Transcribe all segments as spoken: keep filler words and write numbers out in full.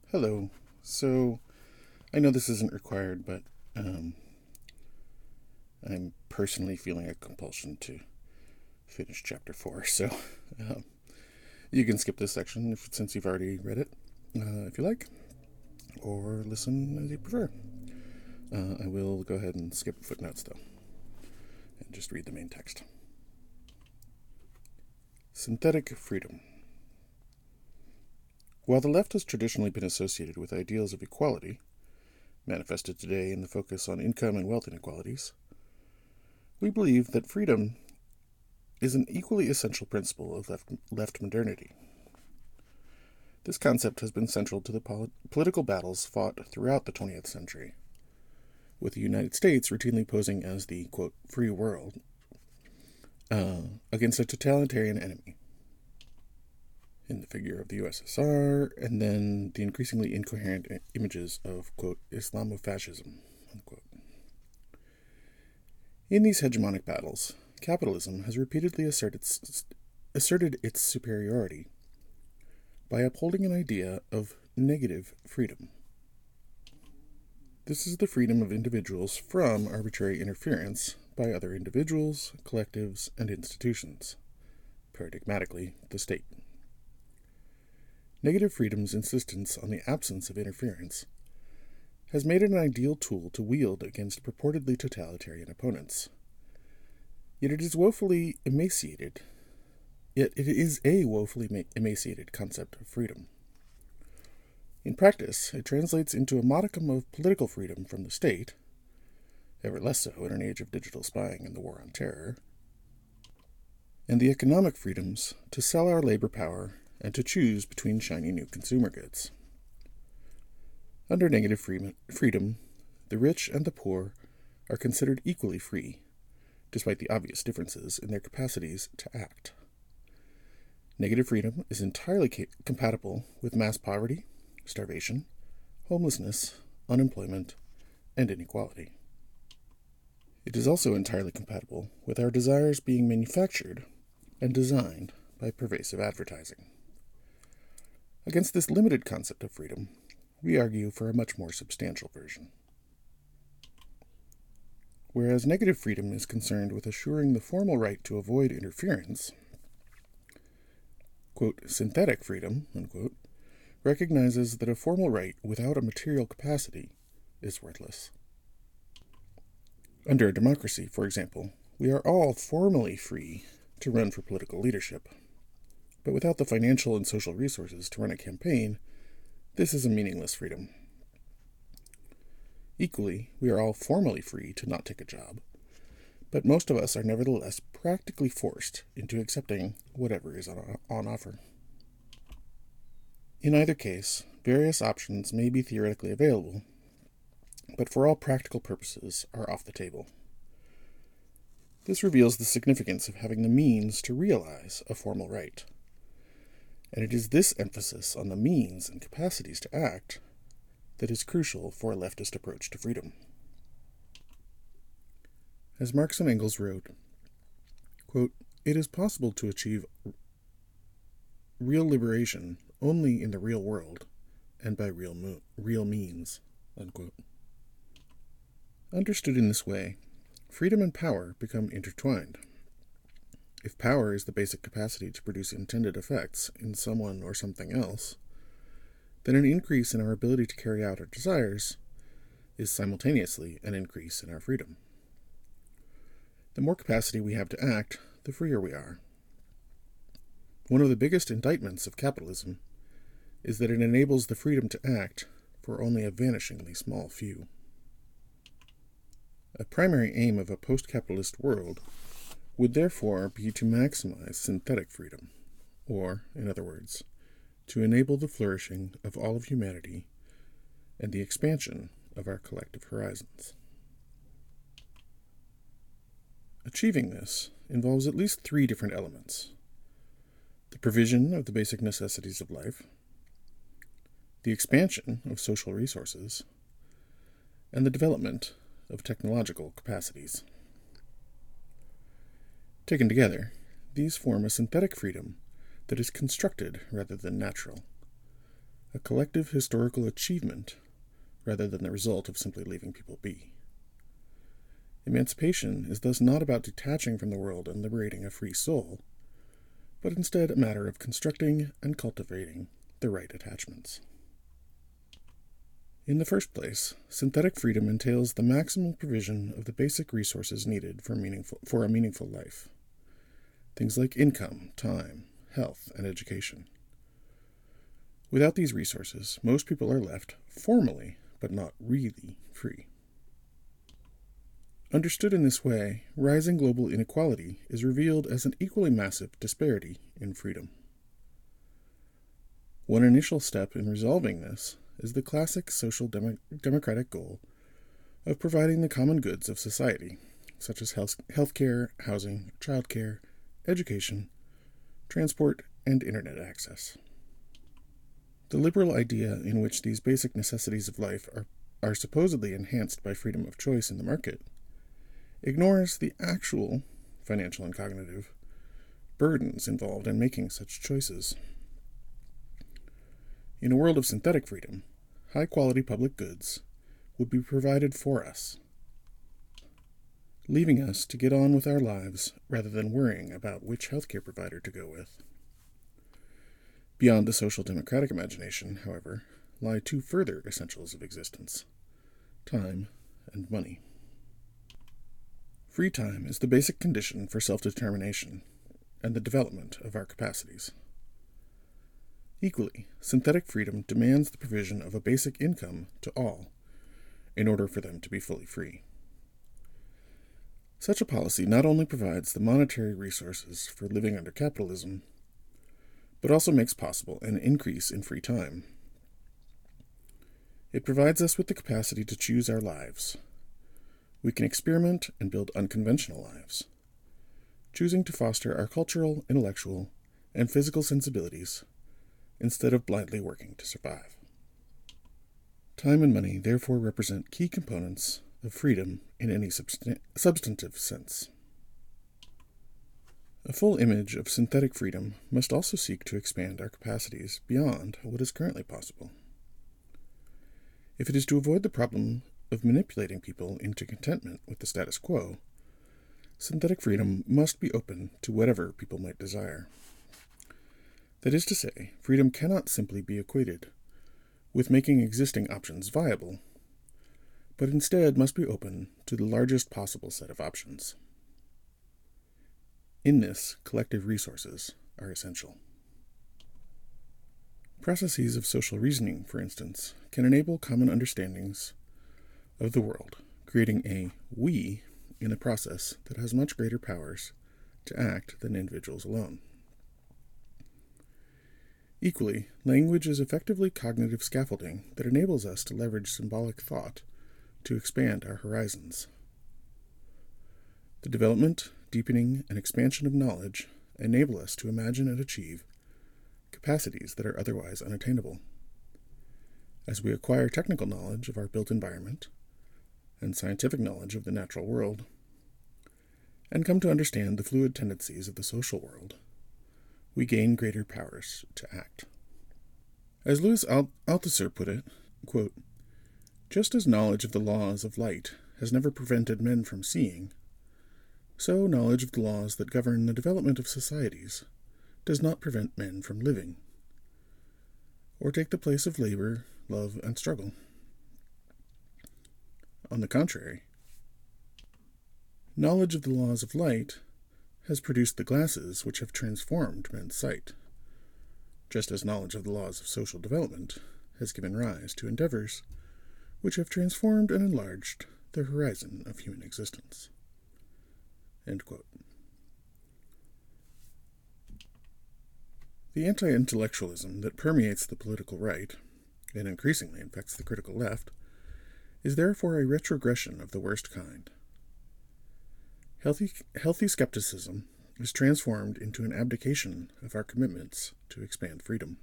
Hello. So, I know this isn't required, but um, I'm personally feeling a compulsion to finish chapter four. So, um, you can skip this section if, since you've already read it, uh, if you like, or listen as you prefer. Uh, I will go ahead and skip footnotes, though, and just read the main text. Synthetic freedom. While the left has traditionally been associated with ideals of equality, manifested today in the focus on income and wealth inequalities, we believe that freedom is an equally essential principle of left, left modernity. This concept has been central to the pol- political battles fought throughout the twentieth century, with the United States routinely posing as the, quote, free world uh, against a totalitarian enemy in the figure of the U S S R, and then the increasingly incoherent images of, quote, Islamofascism, unquote. In these hegemonic battles, capitalism has repeatedly asserted, asserted its superiority by upholding an idea of negative freedom. This is the freedom of individuals from arbitrary interference by other individuals, collectives, and institutions, paradigmatically, the state. Negative freedom's insistence on the absence of interference has made it an ideal tool to wield against purportedly totalitarian opponents. Yet it is woefully emaciated. Yet it is a woefully emaciated concept of freedom. In practice, it translates into a modicum of political freedom from the state, ever less so in an age of digital spying and the war on terror, and the economic freedoms to sell our labor power and to choose between shiny new consumer goods. Under negative freedom, the rich and the poor are considered equally free, despite the obvious differences in their capacities to act. Negative freedom is entirely ca- compatible with mass poverty, starvation, homelessness, unemployment, and inequality. It is also entirely compatible with our desires being manufactured and designed by pervasive advertising. Against this limited concept of freedom, we argue for a much more substantial version. Whereas negative freedom is concerned with assuring the formal right to avoid interference, quote, synthetic freedom, unquote, recognizes that a formal right without a material capacity is worthless. Under a democracy, for example, we are all formally free to run for political leadership. But without the financial and social resources to run a campaign, this is a meaningless freedom. Equally, we are all formally free to not take a job, but most of us are nevertheless practically forced into accepting whatever is on, on offer. In either case, various options may be theoretically available, but for all practical purposes are off the table. This reveals the significance of having the means to realize a formal right. And it is this emphasis on the means and capacities to act that is crucial for a leftist approach to freedom. As Marx and Engels wrote, quote, it is possible to achieve real liberation only in the real world and by real, mo- real means, unquote. Understood in this way, freedom and power become intertwined. If power is the basic capacity to produce intended effects in someone or something else, then an increase in our ability to carry out our desires is simultaneously an increase in our freedom. The more capacity we have to act, the freer we are. One of the biggest indictments of capitalism is that it enables the freedom to act for only a vanishingly small few. A primary aim of a post-capitalist world would therefore be to maximize synthetic freedom, or, in other words, to enable the flourishing of all of humanity and the expansion of our collective horizons. Achieving this involves at least three different elements: the provision of the basic necessities of life, the expansion of social resources, and the development of technological capacities. Taken together, these form a synthetic freedom that is constructed rather than natural, a collective historical achievement rather than the result of simply leaving people be. Emancipation is thus not about detaching from the world and liberating a free soul, but instead a matter of constructing and cultivating the right attachments. In the first place, synthetic freedom entails the maximal provision of the basic resources needed for, meaningful, for a meaningful life. Things like income, time, health, and education. Without these resources, most people are left formally, but not really, free. Understood in this way, rising global inequality is revealed as an equally massive disparity in freedom. One initial step in resolving this is the classic social demo- democratic goal of providing the common goods of society, such as health healthcare, housing, childcare, education, transport, and internet access. The liberal idea in which these basic necessities of life are, are supposedly enhanced by freedom of choice in the market ignores the actual, financial and cognitive, burdens involved in making such choices. In a world of synthetic freedom, high-quality public goods would be provided for us, leaving us to get on with our lives rather than worrying about which healthcare provider to go with. Beyond the social democratic imagination, however, lie two further essentials of existence: time and money. Free time is the basic condition for self-determination and the development of our capacities. Equally, synthetic freedom demands the provision of a basic income to all in order for them to be fully free. Such a policy not only provides the monetary resources for living under capitalism, but also makes possible an increase in free time. It provides us with the capacity to choose our lives. We can experiment and build unconventional lives, choosing to foster our cultural, intellectual, and physical sensibilities instead of blindly working to survive. Time and money therefore represent key components of freedom in any substan- substantive sense. A full image of synthetic freedom must also seek to expand our capacities beyond what is currently possible. If it is to avoid the problem of manipulating people into contentment with the status quo, synthetic freedom must be open to whatever people might desire. That is to say, freedom cannot simply be equated with making existing options viable, but instead must be open to the largest possible set of options. In this, collective resources are essential. Processes of social reasoning, for instance, can enable common understandings of the world, creating a we in a process that has much greater powers to act than individuals alone. Equally, language is effectively cognitive scaffolding that enables us to leverage symbolic thought to expand our horizons. The development, deepening, and expansion of knowledge enable us to imagine and achieve capacities that are otherwise unattainable. As we acquire technical knowledge of our built environment and scientific knowledge of the natural world, and come to understand the fluid tendencies of the social world, we gain greater powers to act. As Louis Althusser put it, quote, "Just as knowledge of the laws of light has never prevented men from seeing, so knowledge of the laws that govern the development of societies does not prevent men from living, or take the place of labor, love, and struggle. On the contrary, knowledge of the laws of light has produced the glasses which have transformed men's sight, just as knowledge of the laws of social development has given rise to endeavors which have transformed and enlarged the horizon of human existence." End quote. The anti-intellectualism that permeates the political right, and increasingly infects the critical left, is therefore a retrogression of the worst kind. Healthy, healthy skepticism is transformed into an abdication of our commitments to expand freedom.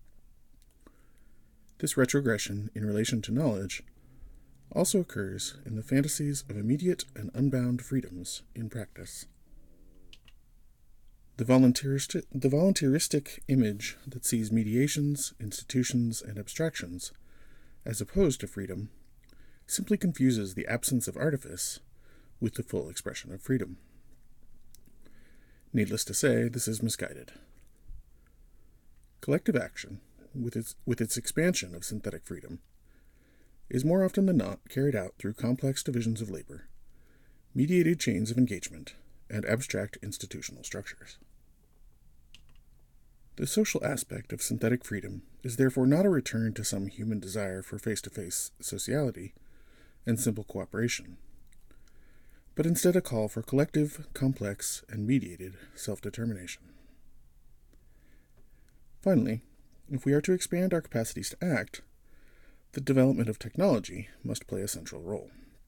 This retrogression in relation to knowledge also occurs in the fantasies of immediate and unbound freedoms in practice. The voluntaristic, the voluntaristic image that sees mediations, institutions, and abstractions as opposed to freedom simply confuses the absence of artifice with the full expression of freedom. Needless to say, this is misguided. Collective action, with its, with its expansion of synthetic freedom, is more often than not carried out through complex divisions of labor, mediated chains of engagement, and abstract institutional structures. The social aspect of synthetic freedom is therefore not a return to some human desire for face-to-face sociality and simple cooperation, but instead a call for collective, complex, and mediated self-determination. Finally, if we are to expand our capacities to act, the development of technology must play a central role.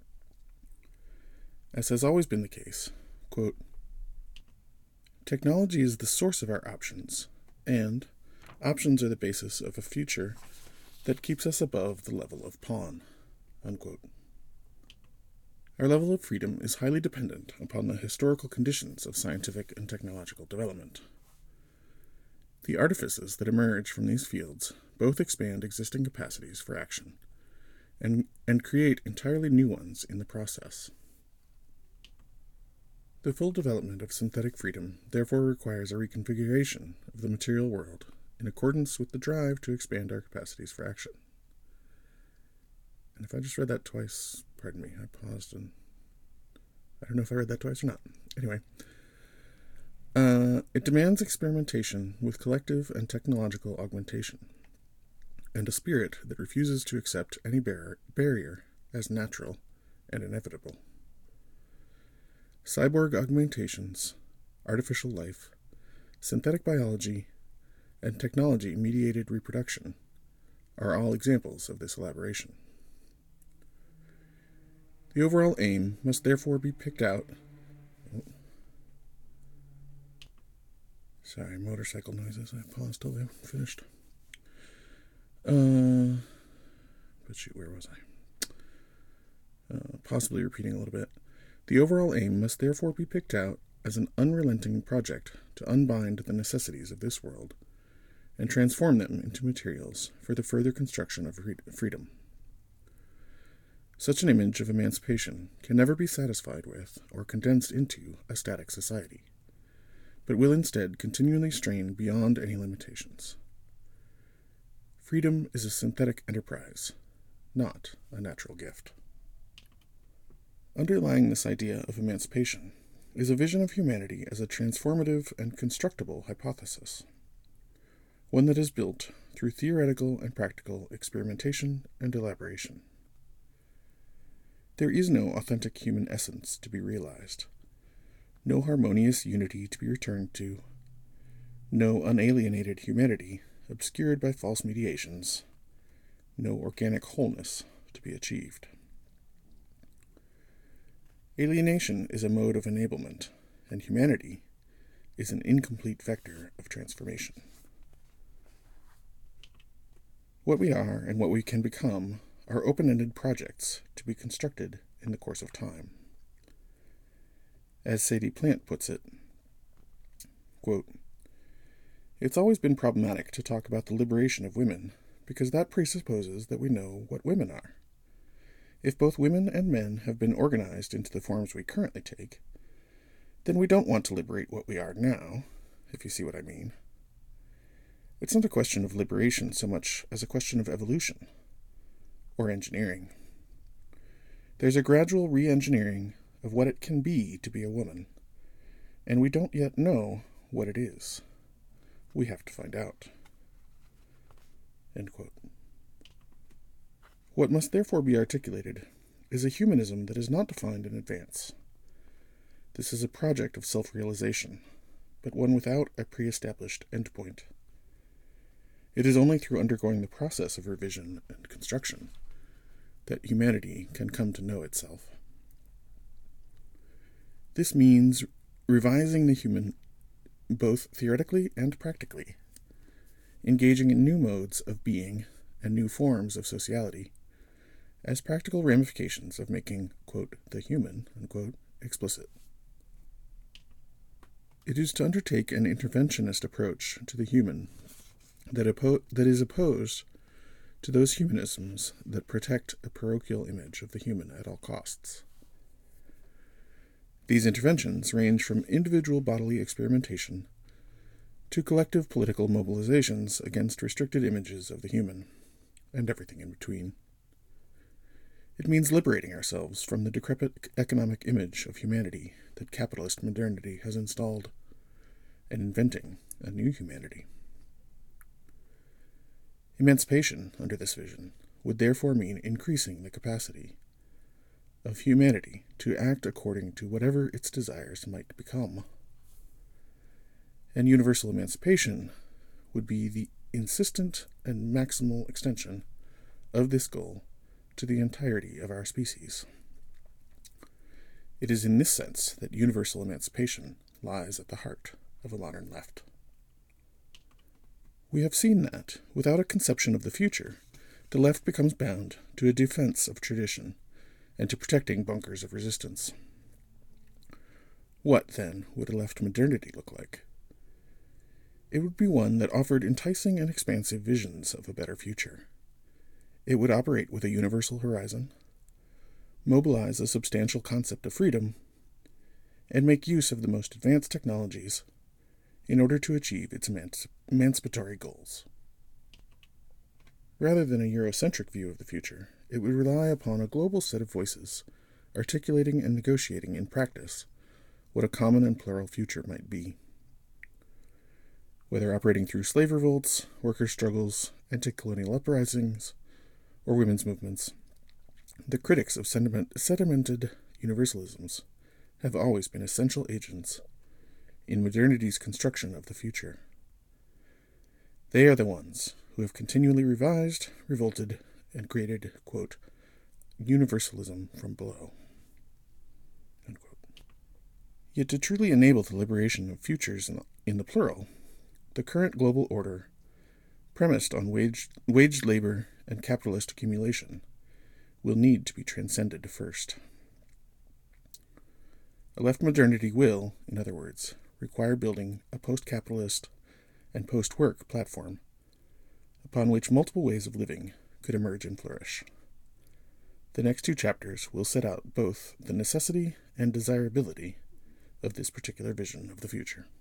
As has always been the case, quote, technology is the source of our options, and options are the basis of a future that keeps us above the level of pawn, unquote. Our level of freedom is highly dependent upon the historical conditions of scientific and technological development. The artifices that emerge from these fields both expand existing capacities for action and, and create entirely new ones in the process. The full development of synthetic freedom therefore requires a reconfiguration of the material world in accordance with the drive to expand our capacities for action. And if I just read that twice, pardon me, I paused and I don't know if I read that twice or not. Anyway, uh, it demands experimentation with collective and technological augmentation, and a spirit that refuses to accept any bar- barrier as natural and inevitable. Cyborg augmentations, artificial life, synthetic biology, and technology-mediated reproduction are all examples of this elaboration. The overall aim must therefore be picked out. Oh. Sorry, motorcycle noises. I paused till they finished. Uh, but shoot, where was I? Uh, possibly repeating a little bit. The overall aim must therefore be picked out as an unrelenting project to unbind the necessities of this world and transform them into materials for the further construction of freedom. Such an image of emancipation can never be satisfied with or condensed into a static society, but will instead continually strain beyond any limitations. Freedom is a synthetic enterprise, not a natural gift. Underlying this idea of emancipation is a vision of humanity as a transformative and constructible hypothesis, one that is built through theoretical and practical experimentation and elaboration. There is no authentic human essence to be realized, no harmonious unity to be returned to, no unalienated humanity obscured by false mediations, no organic wholeness to be achieved. Alienation is a mode of enablement, and humanity is an incomplete vector of transformation. What we are and what we can become are open-ended projects to be constructed in the course of time. As Sadie Plant puts it, quote, it's always been problematic to talk about the liberation of women because that presupposes that we know what women are. If both women and men have been organized into the forms we currently take, then we don't want to liberate what we are now, if you see what I mean. It's not a question of liberation so much as a question of evolution, or engineering. There's a gradual re-engineering of what it can be to be a woman, and we don't yet know what it is. We have to find out. End quote. What must therefore be articulated is a humanism that is not defined in advance. This is a project of self-realization, but one without a pre-established endpoint. It is only through undergoing the process of revision and construction that humanity can come to know itself. This means revising the human both theoretically and practically, engaging in new modes of being and new forms of sociality as practical ramifications of making, quote, the human, unquote, explicit. It is to undertake an interventionist approach to the human that, oppo- that is opposed to those humanisms that protect a parochial image of the human at all costs. These interventions range from individual bodily experimentation to collective political mobilizations against restricted images of the human, and everything in between. It means liberating ourselves from the decrepit economic image of humanity that capitalist modernity has installed, and inventing a new humanity. Emancipation, under this vision, would therefore mean increasing the capacity of humanity to act according to whatever its desires might become. And universal emancipation would be the insistent and maximal extension of this goal to the entirety of our species. It is in this sense that universal emancipation lies at the heart of a modern left. We have seen that, without a conception of the future, the left becomes bound to a defense of tradition and to protecting bunkers of resistance. What, then, would a left modernity look like? It would be one that offered enticing and expansive visions of a better future. It would operate with a universal horizon, mobilize a substantial concept of freedom, and make use of the most advanced technologies in order to achieve its emanci- emancipatory goals. Rather than a Eurocentric view of the future, it would rely upon a global set of voices, articulating and negotiating in practice what a common and plural future might be. Whether operating through slave revolts, worker struggles, anti-colonial uprisings, or women's movements, the critics of sentiment- sedimented universalisms have always been essential agents in modernity's construction of the future. They are the ones who have continually revised, revolted, and created, quote, universalism from below. Unquote. Yet to truly enable the liberation of futures in, in the plural, the current global order, premised on wage, waged labor and capitalist accumulation, will need to be transcended first. A left modernity will, in other words, require building a post-capitalist and post-work platform upon which multiple ways of living could emerge and flourish. The next two chapters will set out both the necessity and desirability of this particular vision of the future.